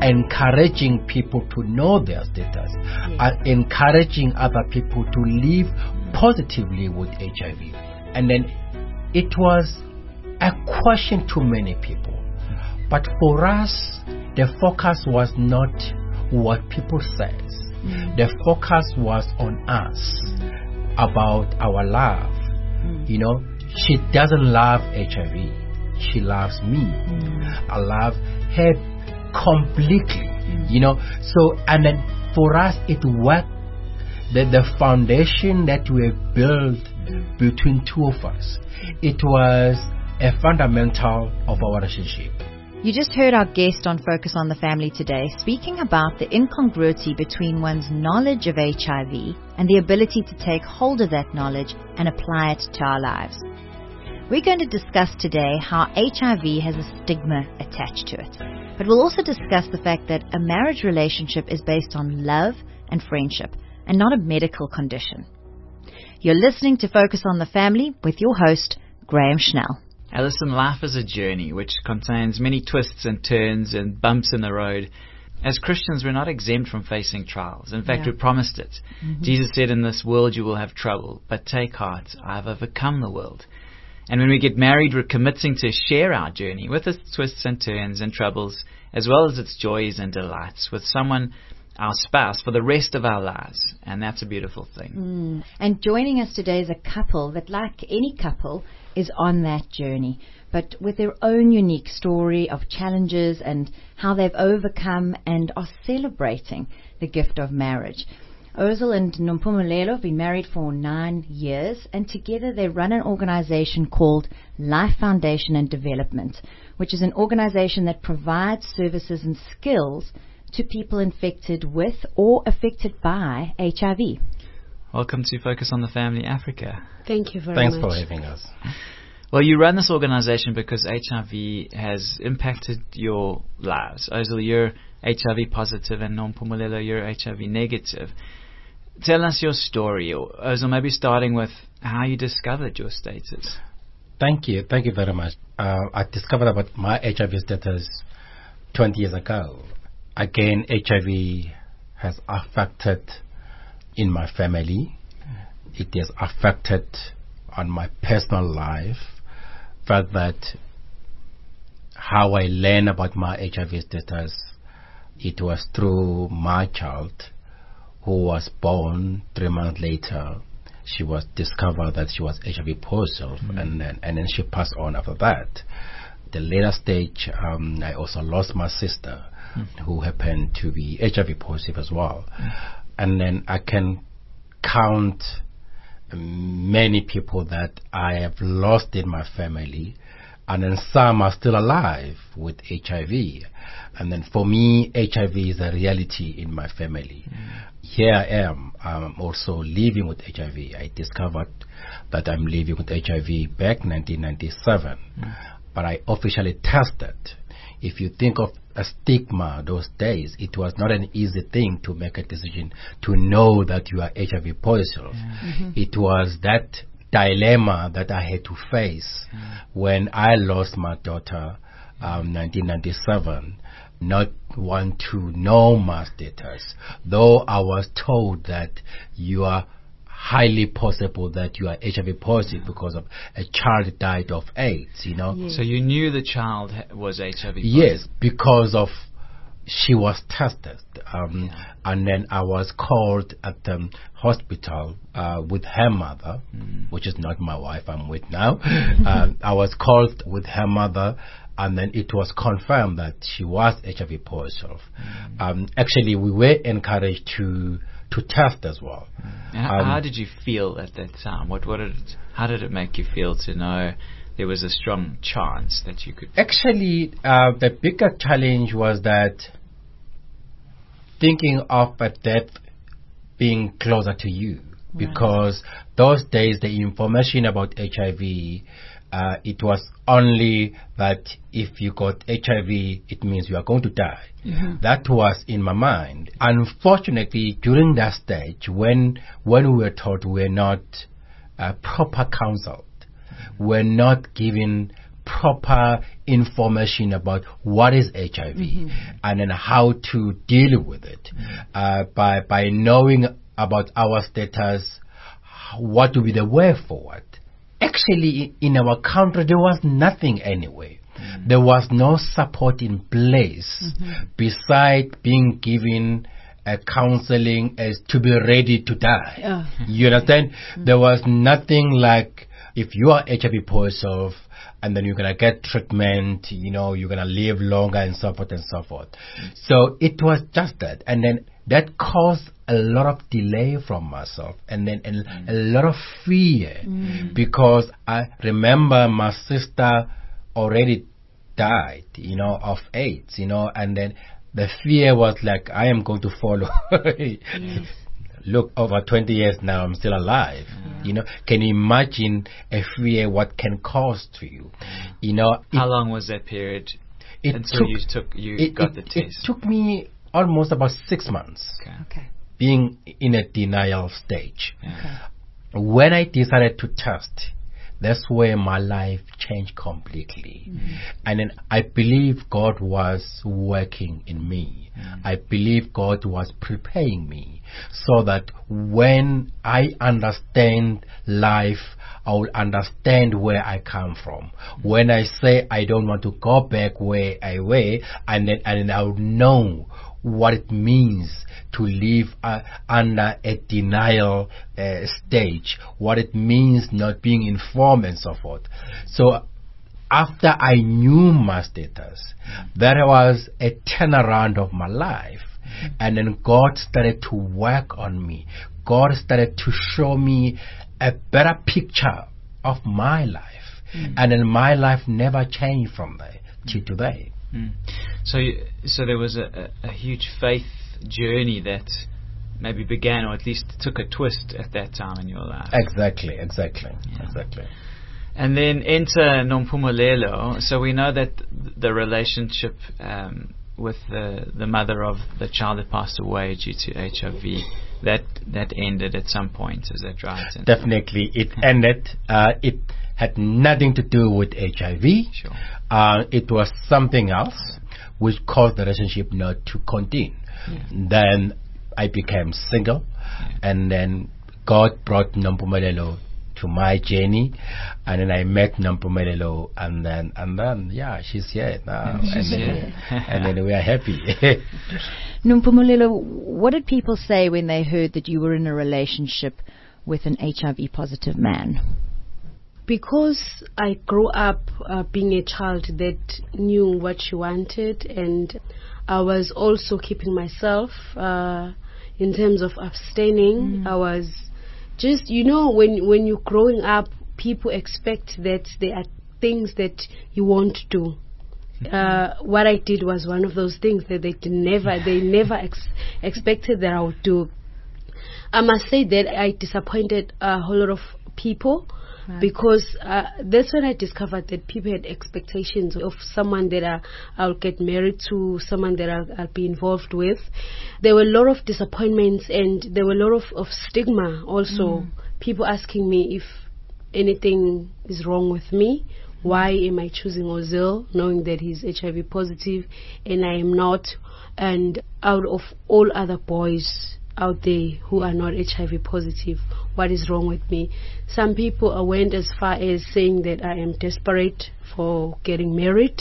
encouraging people to know their status, encouraging other people to live positively with HIV. And then it was a question to many people. But for us, the focus was not what people said. The focus was on us, about our love. You know, she doesn't love HIV. She loves me. I love her completely. You know, so, and then for us, it worked. The foundation that we built between two of us, it was a fundamental of our relationship. You just heard our guest on Focus on the Family today speaking about the incongruity between one's knowledge of HIV and the ability to take hold of that knowledge and apply it to our lives. We're going to discuss today how HIV has a stigma attached to it. But we'll also discuss the fact that a marriage relationship is based on love and friendship and not a medical condition. You're listening to Focus on the Family with your host, Graham Schnell. Now listen, life is a journey which contains many twists and turns and bumps in the road. As Christians, we're not exempt from facing trials. In fact, we're promised it. Jesus said, in this world you will have trouble, but take heart, I have overcome the world. And when we get married, we're committing to share our journey with its twists and turns and troubles, as well as its joys and delights, with someone, our spouse, for the rest of our lives. And that's a beautiful thing. And joining us today is a couple that, like any couple, is on that journey, but with their own unique story of challenges and how they've overcome and are celebrating the gift of marriage. Ozil and Nompumelelo have been married for 9 years, and together they run an organization called Life Foundation and Development, which is an organization that provides services and skills to people infected with or affected by HIV. Welcome to Focus on the Family Africa. Thank you very Thanks much. for having us. Well, you run this organization because HIV has impacted your lives. Ozil, you're HIV positive, and Nompumelelo, you're HIV negative. Tell us your story, Ozil, maybe starting with how you discovered your status. Thank you very much. I discovered about my HIV status 20 years ago. Again, HIV has affected in my family. It has affected on my personal life. Felt that how I learned about my HIV status, it was through my child who was born 3 months later. She was discovered that she was HIV positive, and then she passed on after that. The later stage, I also lost my sister, who happened to be HIV positive as well. And then I can count many people that I have lost in my family, and then some are still alive with HIV. And then for me, HIV is a reality in my family. Here I am, I'm also living with HIV. I discovered that I'm living with HIV back in 1997, but I officially tested. If you think of a stigma those days, it was not an easy thing to make a decision to know that you are HIV positive. It was that dilemma that I had to face when I lost my daughter 1997, not want to know my status, though I was told that you are highly possible that you are HIV positive because of a child died of AIDS, you know. So you knew the child was HIV positive? Yes, because of she was tested. And then I was called at the hospital with her mother, which is not my wife I'm with now. I was called with her mother, and then it was confirmed that she was HIV positive. Actually, we were encouraged to test as well. How did you feel at that time? How did it make you feel to know there was a strong chance that you could? Actually, the bigger challenge was that thinking of a death being closer to you, because those days the information about HIV, it was only that if you got HIV, it means you are going to die. That was in my mind. Unfortunately, during that stage, when we were told we were not proper counseled, we're not given proper information about what is HIV and then how to deal with it. By knowing about our status, what will be the way forward. Actually, in our country, there was nothing anyway. There was no support in place beside being given counseling as to be ready to die. You understand? There was nothing like, if you are HIV positive and then you're going to get treatment, you're going to live longer and so forth and so forth. So it was just that. And then that caused a lot of delay from myself and then a lot of fear because I remember my sister already died, of AIDS, and then the fear was like, I am going to follow. Look, over 20 years now, I'm still alive. Can you imagine a fear what can cause to you? How long was that period until you got the test? It took me almost about 6 months. Okay. Being in a denial stage. When I decided to test, that's where my life changed completely. And then I believe God was working in me. I believe God was preparing me so that when I understand life, I will understand where I come from. When I say I don't want to go back where I were, and then I will know what it means to live under a denial stage, what it means not being informed and so forth. So after I knew my status, there was a turnaround of my life. And then God started to work on me. God started to show me a better picture of my life. And then my life never changed from there to today. So there was a huge faith journey that maybe began, or at least took a twist at that time in your life. Exactly. And then enter Nompumelelo. So we know that the relationship with the mother of the child that passed away due to HIV, that ended at some point. Is that right? Definitely, it ended. It had nothing to do with HIV. Sure. It was something else which caused the relationship not to continue. Then I became single, and then God brought Nompumelelo to my journey, and then I met Nompumelelo, and then she's here now, and then we are happy. Nompumelelo, what did people say when they heard that you were in a relationship with an HIV positive man? Because I grew up being a child that knew what she wanted, and I was also keeping myself in terms of abstaining. I was just, when you're growing up, people expect that there are things that you won't do. What I did was one of those things that they never expected that I would do. I must say that I disappointed a whole lot of people. Because that's when I discovered that people had expectations of someone that I'll get married to, someone that I'll be involved with. There were a lot of disappointments, and there were a lot of stigma also. People asking me if anything is wrong with me. Why am I choosing Ozil knowing that he's HIV positive and I am not? And out of all other boys out there who are not HIV positive, what is wrong with me? Some people went as far as saying that I am desperate for getting married,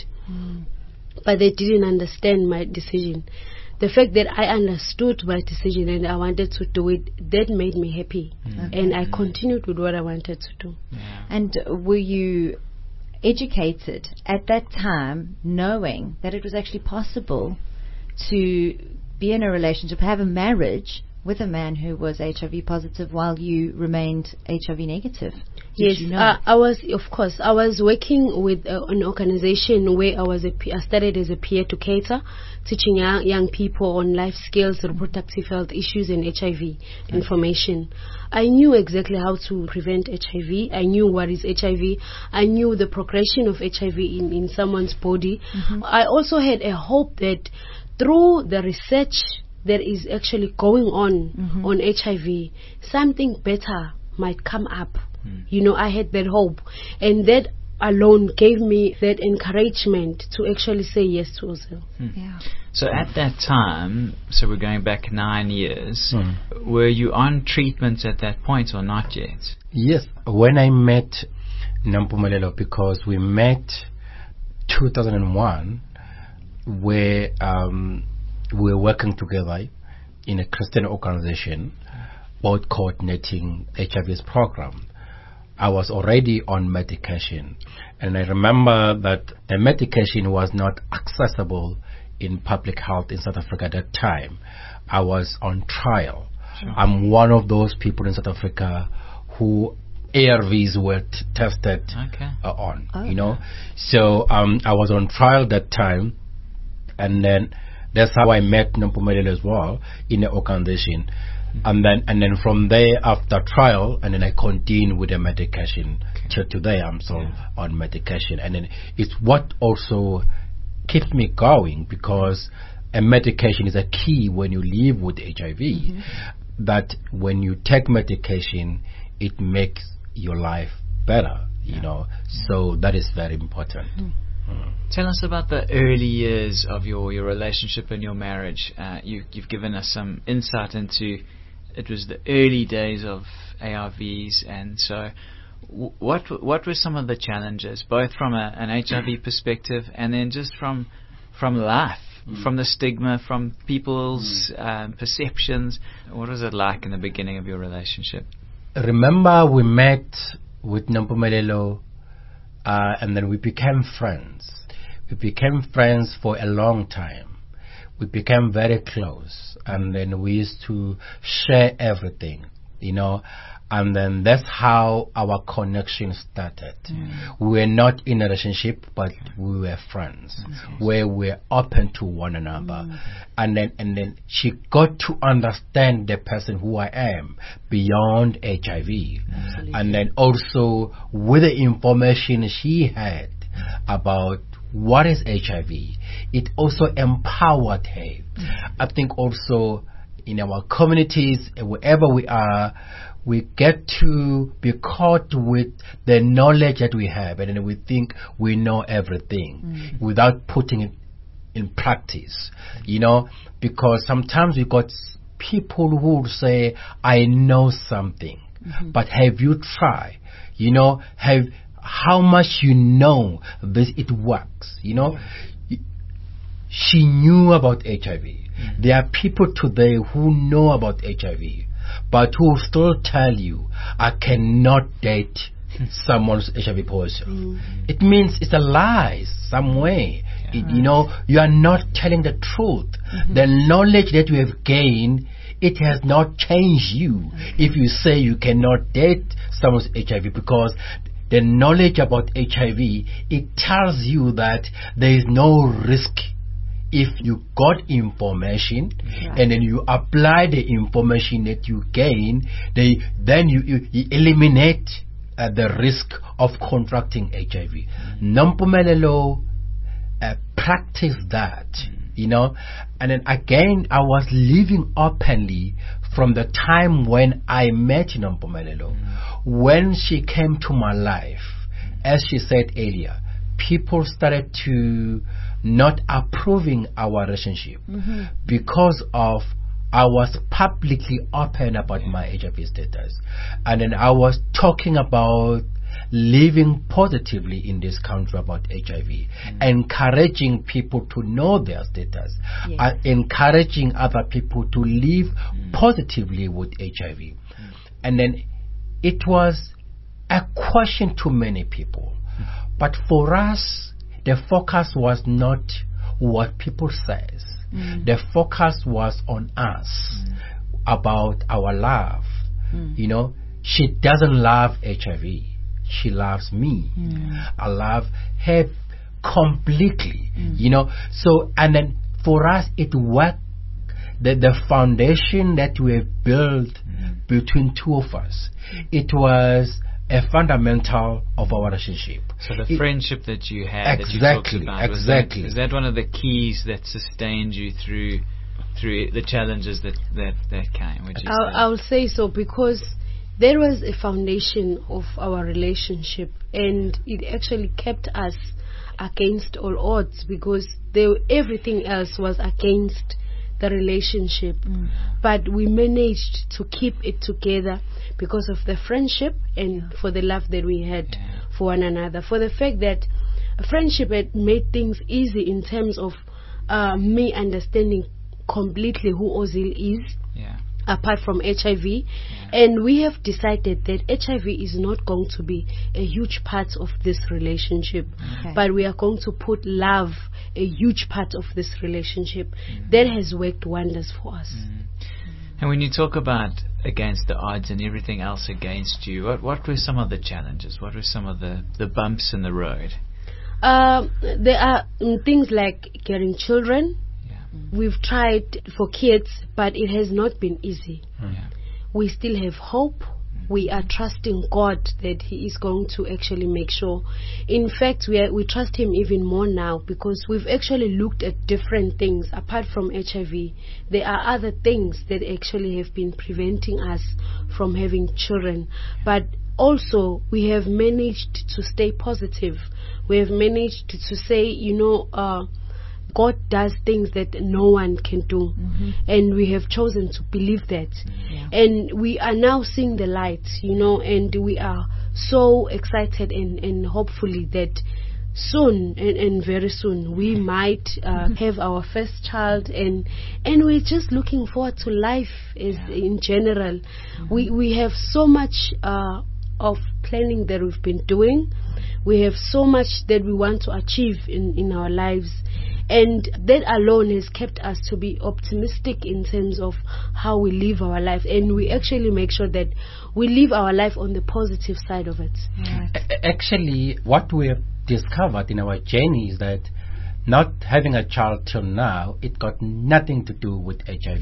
but they didn't understand my decision. The fact that I understood my decision and I wanted to do it, that made me happy, and I continued with what I wanted to do. And were you educated at that time, knowing that it was actually possible to be in a relationship, have a marriage with a man who was HIV positive while you remained HIV negative? Yes, I was working with an organization where I started as a peer educator, teaching young people on life skills, reproductive health issues, and HIV information. I knew exactly how to prevent HIV. I knew what is HIV. I knew the progression of HIV in someone's body. I also had a hope that through the research that is actually going on HIV, something better might come up. I had that hope, and that alone gave me that encouragement to actually say yes to Ozil. Yeah. So at that time, so we're going back 9 years, were you on treatment at that point or not yet? Yes, when I met Nampumelelo, because we met 2001, where we were working together in a Christian organization, both coordinating HIV's program. I was already on medication, and I remember that the medication was not accessible in public health in South Africa at that time. I was on trial. Sure. I'm one of those people in South Africa who ARVs were tested on, you know. So I was on trial that time, and then that's how I met Nampumelelo as well in the organization. And then from there, after trial, and then I continued with the medication. Till today, I'm still on medication. And then it's what also keeps me going, because a medication is a key when you live with HIV. That when you take medication, it makes your life better, you know. So that is very important. Tell us about the early years of your relationship and your marriage. You've given us some insight into it was the early days of ARVs, and so what were some of the challenges, both from an HIV perspective and then just from life, from the stigma, from people's perceptions? What was it like in the beginning of your relationship? Remember, we met with Nampumelelo, and then we became friends. We became friends for a long time. We became very close, and then we used to share everything, you know, and then that's how our connection started. We were not in a relationship, but we were friends, where we were open to one another, and then she got to understand the person who I am beyond HIV, and then also with the information she had about what is HIV, it also empowered her. I think also in our communities, wherever we are, we get to be caught with the knowledge that we have, and then we think we know everything without putting it in practice, you know, because sometimes we got people who will say, I know something, but have you tried? You know, how much you know this, it works, you know. She knew about HIV. There are people today who know about HIV, but who still tell you, I cannot date someone's HIV positive. It means it's a lie some way. You know, you are not telling the truth. The knowledge that you have gained, it has not changed you if you say you cannot date someone's HIV, because the knowledge about HIV, it tells you that there is no risk if you got information and then you apply the information that you gain. Then you eliminate the risk of contracting HIV. Nampumelelo practiced that, you know. And then again, I was living openly from the time when I met Nampumelelo. When she came to my life, as she said earlier, people started to not approving our relationship because of I was publicly open about my HIV status, and then I was talking about living positively in this country about HIV, encouraging people to know their status, encouraging other people to live positively with HIV. And then it was a question to many people, but for us, the focus was not what people says. The focus was on us, about our love. You know, she doesn't love HIV. She loves me. I love her completely. You know, so, and then for us, it worked. The foundation that we have built between two of us, it was a fundamental of our relationship. So the friendship that you had, exactly, that you talked about, was that one of the keys that sustained you through the challenges that came? Would you say? I would say so, because there was a foundation of our relationship, and it actually kept us against all odds, because everything else was against the relationship. But we managed to keep it together because of the friendship and for the love that we had for one another, for the fact that friendship had made things easy in terms of me understanding completely who Ozil is, apart from HIV. And we have decided that HIV is not going to be a huge part of this relationship, but we are going to put love a huge part of this relationship. That has worked wonders for us. And when you talk about against the odds and everything else against you, what were some of the challenges? What were some of the bumps in the road? There are things like getting children. We've tried for kids, but it has not been easy. We still have hope. We are trusting God that He is going to actually make sure. In fact, we trust Him even more now, because we've actually looked at different things. Apart from HIV, there are other things that actually have been preventing us from having children. But also, we have managed to stay positive. We have managed to say, God does things that no one can do. And we have chosen to believe that. And we are now seeing the light, and we are so excited and hopefully that soon and very soon we might have our first child, and we're just looking forward to life in general. We have so much of planning that we've been doing. We have so much that we want to achieve in our lives, and that alone has kept us to be optimistic in terms of how we live our life, and we actually make sure that we live our life on the positive side of it. Actually, what we have discovered in our journey is that not having a child till now, it got nothing to do with HIV.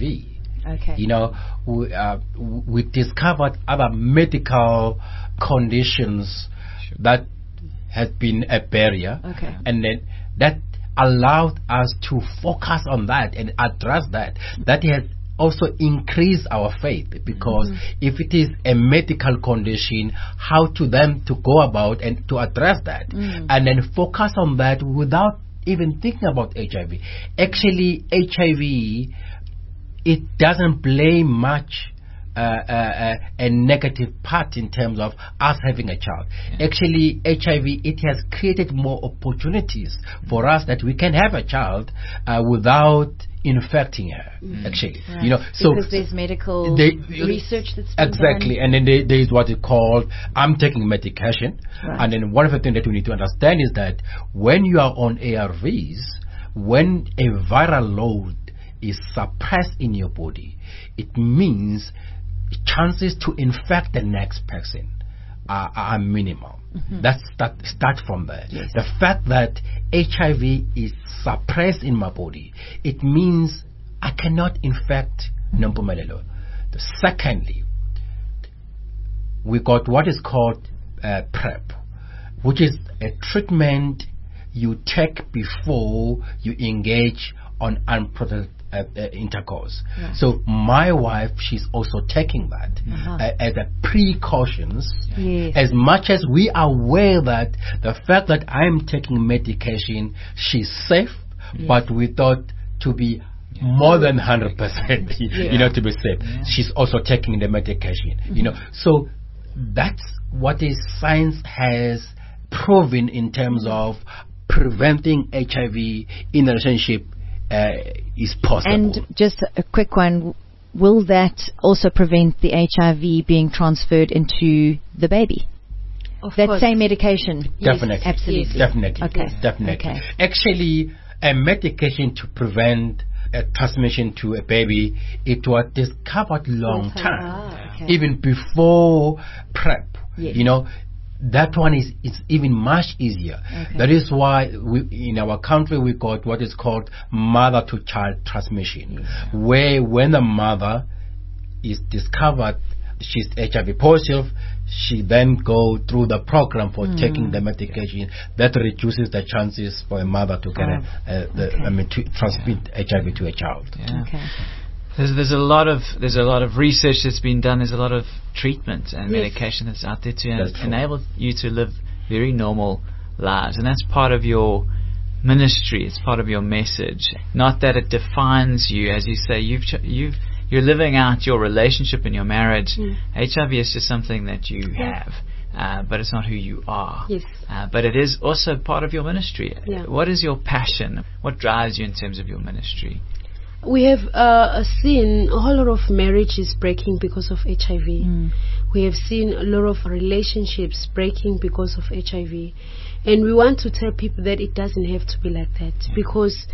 We discovered other medical conditions that has been a barrier, and then that allowed us to focus on that and address that. That has also increased our faith, because if it is a medical condition, how to go about and to address that, and then focus on that without even thinking about HIV. Actually, HIV, it doesn't play much a negative part in terms of us having a child. Actually, HIV, it has created more opportunities for us that we can have a child without infecting her. Actually, because there's medical research that's been exactly done. And then there is what is called I'm taking medication, and then one of the things that we need to understand is that when you are on ARVs, when a viral load is suppressed in your body, it means chances to infect the next person are minimal. That start from there. The fact that HIV is suppressed in my body, it means I cannot infect Nompumelelo. Secondly, we got what is called PrEP, which is a treatment you take before you engage on unprotected intercourse. So my wife, she's also taking that as a precautions. As much as we are aware that the fact that I'm taking medication, she's safe, but we thought to be more than 100%, to be safe. She's also taking the medication, So that's what is science has proven in terms of preventing HIV in a relationship is possible. And just a quick one, will that also prevent the HIV being transferred into the baby? That course. Same medication? Definitely. Yes, absolutely. Definitely. Okay. Actually, a medication to prevent a transmission to a baby, it was discovered long time, even before PrEP. That one is even much easier. That is why in our country we got what is called mother-to-child transmission, where when the mother is discovered she's HIV positive, she then go through the program for taking the medication that reduces the chances for a mother to get to transmit HIV to a child. There's a lot of research that's been done. There's a lot of treatment and Yes. medication that's out there to That's true. enable you to live very normal lives, and that's part of your ministry. It's part of your message. Not that it defines you, as you say. You're living out your relationship and your marriage. HIV is just something that you have, but it's not who you are. Yes. But it is also part of your ministry. Yeah. What is your passion? What drives you in terms of your ministry? We have seen a whole lot of marriages breaking because of HIV. We have seen a lot of relationships breaking because of HIV. And we want to tell people that it doesn't have to be like that. Because,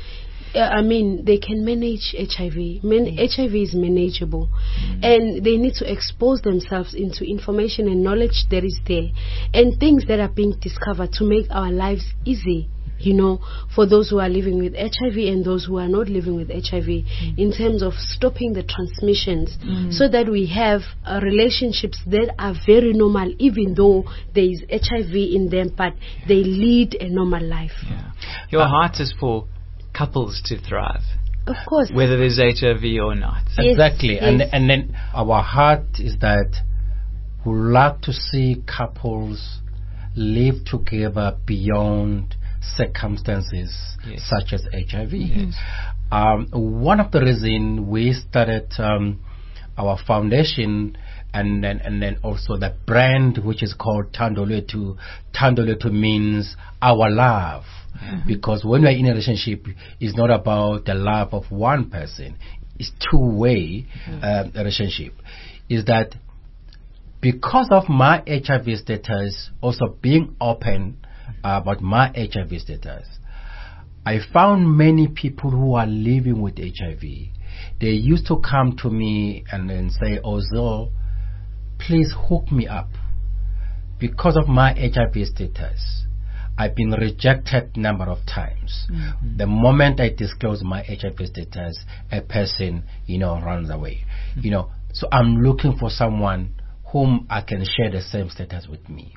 they can manage HIV. HIV is manageable. And they need to expose themselves into information and knowledge that is there. And things that are being discovered to make our lives easy. For those who are living with HIV and those who are not living with HIV, in terms of stopping the transmissions, so that we have relationships that are very normal, even though there is HIV in them, but they lead a normal life. Yeah. Your heart is for couples to thrive, Of course. whether there's HIV or not. Yes, Exactly. yes. And then our heart is that we like to see couples live together beyond circumstances Yes. such as HIV. Yes. One of the reasons we started our foundation and then also the brand, which is called Thando Lethu. Thando Lethu means our love. Because when we're in a relationship, it's not about the love of one person. It's two-way relationship. Is that because of my HIV status, also being open about my HIV status, I found many people who are living with HIV. They used to come to me and then say, Ozo, please hook me up. Because of my HIV status, I've been rejected number of times. The moment I disclose my HIV status, a person, runs away. So I'm looking for someone whom I can share the same status with me.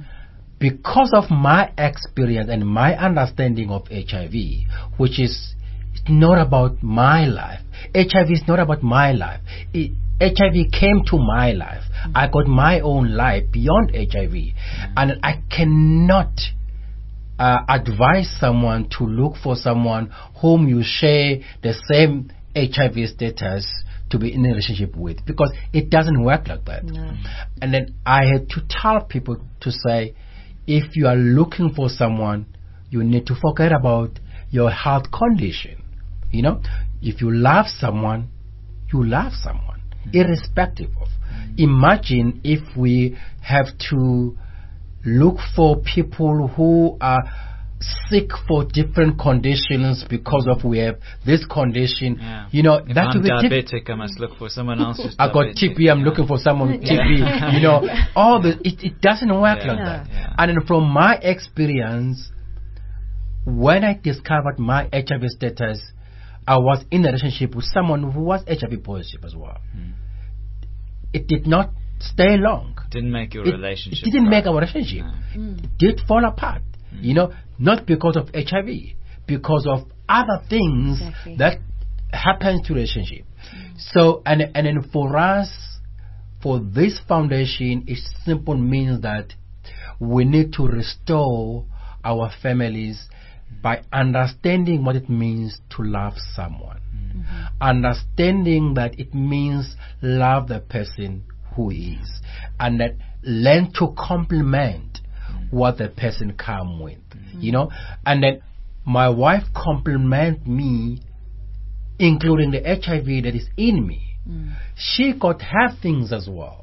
Because of my experience and my understanding of HIV, which is not about my life. HIV is not about my life. HIV came to my life. I got my own life beyond HIV. And I cannot advise someone to look for someone whom you share the same HIV status to be in a relationship with, because it doesn't work like that. No. And then I had to tell people to say, if you are looking for someone, you need to forget about your health condition. If you love someone, you love someone, irrespective of. Imagine if we have to look for people who are sick for different conditions because of we have this condition. Yeah. If that I'm would be diabetic, I must look for someone else who's I got diabetic. TB, I'm looking for someone with TB. All the it doesn't work like that. Yeah. And then from my experience, when I discovered my HIV status, I was in a relationship with someone who was HIV positive as well. It did not stay long. Didn't make your relationship. It didn't right. make our relationship. It did fall apart. Not because of HIV, because of other things Exactly. that happens to relationship. So, and then for us, for this foundation, it simply means that we need to restore our families by understanding what it means to love someone. Understanding that it means love the person who is, and that learn to complement what the person come with, and then my wife compliment me, including the HIV that is in me. She got her things as well,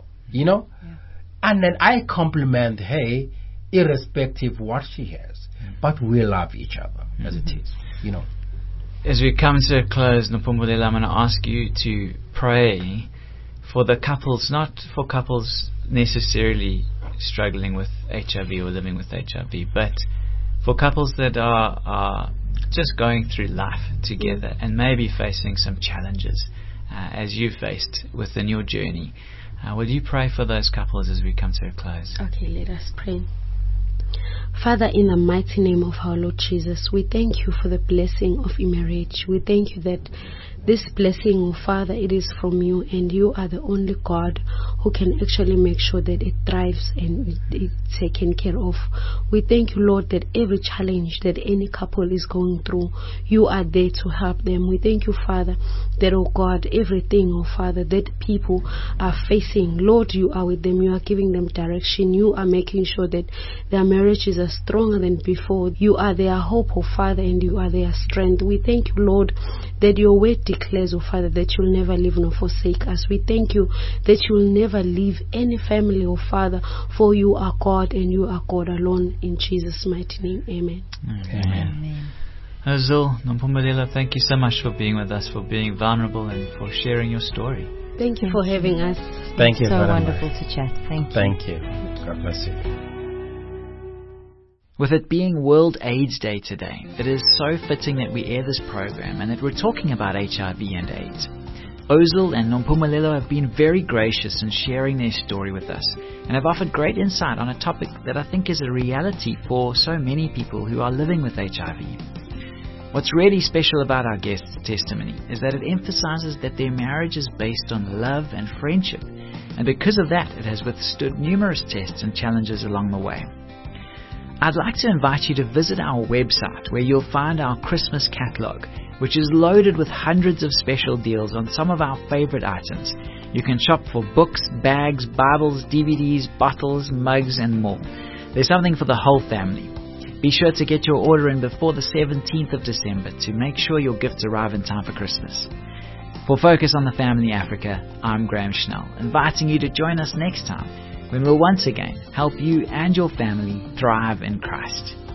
and then I compliment her irrespective what she has, but we love each other as it is, As we come to a close, Nompumelelo, I'm going to ask you to pray for the couples, not for couples necessarily struggling with HIV or living with HIV, but for couples that are just going through life together and maybe facing some challenges as you faced within your journey. Will you pray for those couples as we come to a close? Okay, let us pray. Father, in the mighty name of our Lord Jesus, we thank you for the blessing of marriage. We thank you that this blessing, oh Father, it is from you, and you are the only God who can actually make sure that it thrives and it's taken care of. We thank you, Lord, that every challenge that any couple is going through, you are there to help them. We thank you, Father, that, oh God, everything, oh Father, that people are facing, Lord, you are with them. You are giving them direction. You are making sure that their marriages are stronger than before. You are their hope, oh Father, and you are their strength. We thank you, Lord, that your word declares, oh Father, that you'll never leave nor forsake us. We thank you that you'll never leave any family, oh Father, for you are God and you are God alone. In Jesus' mighty name, amen. Amen. Ozil, Nompumelelo, thank you so much for being with us, for being vulnerable and for sharing your story. Thank you for having us. Thank you so very wonderful much. to chat. Thank you. Thank you. God bless you. With it being World AIDS Day today, it is so fitting that we air this program and that we're talking about HIV and AIDS. Ozil and Nompumelelo have been very gracious in sharing their story with us and have offered great insight on a topic that I think is a reality for so many people who are living with HIV. What's really special about our guest's testimony is that it emphasizes that their marriage is based on love and friendship, and because of that, it has withstood numerous tests and challenges along the way. I'd like to invite you to visit our website where you'll find our Christmas catalog, which is loaded with hundreds of special deals on some of our favorite items. You can shop for books, bags, Bibles, DVDs, bottles, mugs, and more. There's something for the whole family. Be sure to get your order in before the 17th of December to make sure your gifts arrive in time for Christmas. For Focus on the Family Africa, I'm Graham Schnell, inviting you to join us next time when we'll once again help you and your family thrive in Christ.